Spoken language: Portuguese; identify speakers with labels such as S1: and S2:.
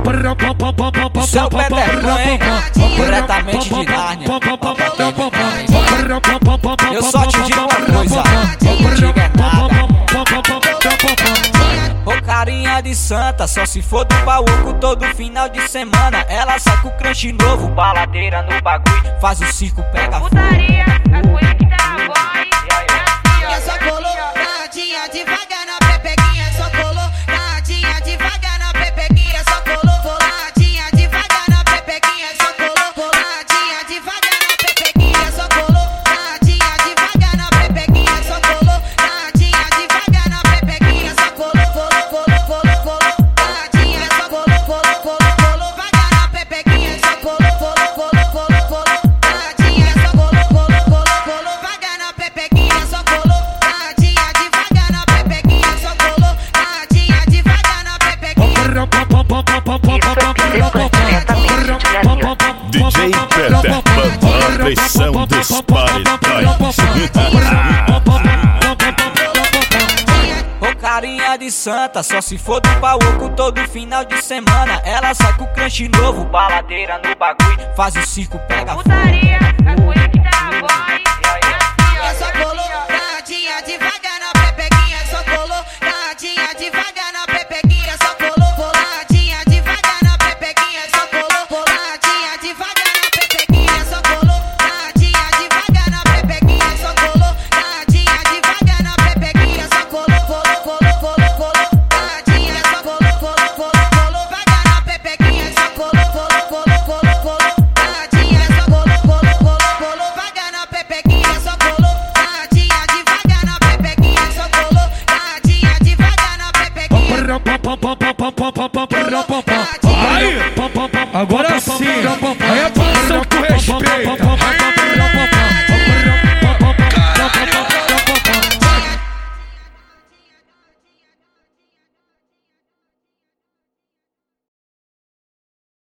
S1: Isso é o Peter Pan, hein? Diretamente de Nárnia. Eu só te digo uma coisa, não diga nada. Ô carinha de santa, só se for do baúco todo final de semana. Ela sai com crush novo, baladeira no bagulho, faz o circo, pega
S2: putaria, capoeira que dá boy.
S3: Só colou, nadinha devagar na pepequinha. Só colou, nadinha devagar na pepequinha. Só colou, coladinha devagar na pepequinha. Só colou, coladinha devagar na pepequinha. Só colou, nadinha devagar na pepequinha. Só colou, nadinha devagar na pepequinha. Só colou, colou, nadinha. Só colou, colou, vagar na pepequinha. Só colou, colou, nadinha. Só colou, vagar na pepequinha. Só colou.
S4: DJ Peter Pan, a pressão dos paredões.
S1: Ô carinha de santa, só se for do baúco todo final de semana. Ela sai com crush novo, baladeira no bagulho, faz o circo, pega
S2: putaria, capoeira que dá boy.
S3: Só colou, nadinha devagar na pepequinha. Só colou, nadinha devagar na pepequinha. Só colou, coladinha devagar na pepequinha. Só colou, coladinha devagar na pepequinha. Só colou, nadinha devagar na pepequinha. Só colou, nadinha devagar na pepequinha. Só colou, nadinha. Só colou, vagar na pepequinha. Só colou, nadinha. Só colou, vagar na pepequinha. Só colou, nadinha devagar na pepequinha. Só colou, nadinha devagar na pepequinha.
S5: Agora sim.